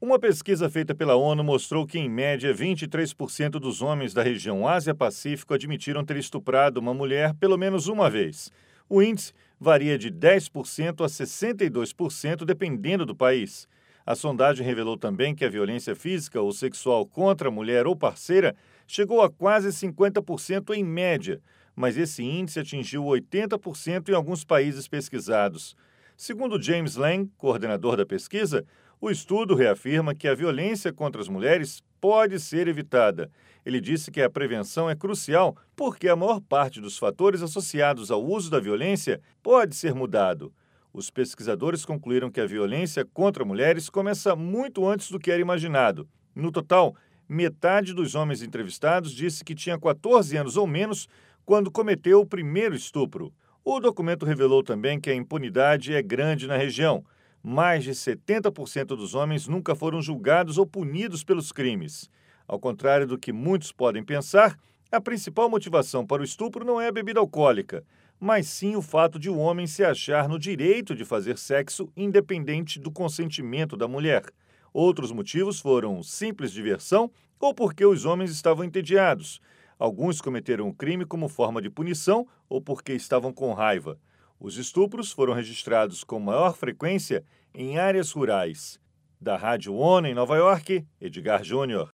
Uma pesquisa feita pela ONU mostrou que, em média, 23% dos homens da região Ásia-Pacífico admitiram ter estuprado uma mulher pelo menos uma vez. O índice varia de 10% a 62%, dependendo do país. A sondagem revelou também que a violência física ou sexual contra a mulher ou parceira chegou a quase 50% em média, mas esse índice atingiu 80% em alguns países pesquisados. Segundo James Lang, coordenador da pesquisa, o estudo reafirma que a violência contra as mulheres pode ser evitada. Ele disse que a prevenção é crucial porque a maior parte dos fatores associados ao uso da violência pode ser mudado. Os pesquisadores concluíram que a violência contra mulheres começa muito antes do que era imaginado. No total, metade dos homens entrevistados disse que tinha 14 anos ou menos quando cometeu o primeiro estupro. O documento revelou também que a impunidade é grande na região. Mais de 70% dos homens nunca foram julgados ou punidos pelos crimes. Ao contrário do que muitos podem pensar, a principal motivação para o estupro não é a bebida alcoólica, mas sim o fato de o homem se achar no direito de fazer sexo independente do consentimento da mulher. Outros motivos foram simples diversão ou porque os homens estavam entediados. Alguns cometeram o crime como forma de punição ou porque estavam com raiva. Os estupros foram registrados com maior frequência em áreas rurais. Da Rádio ONU em Nova York, Edgar Júnior.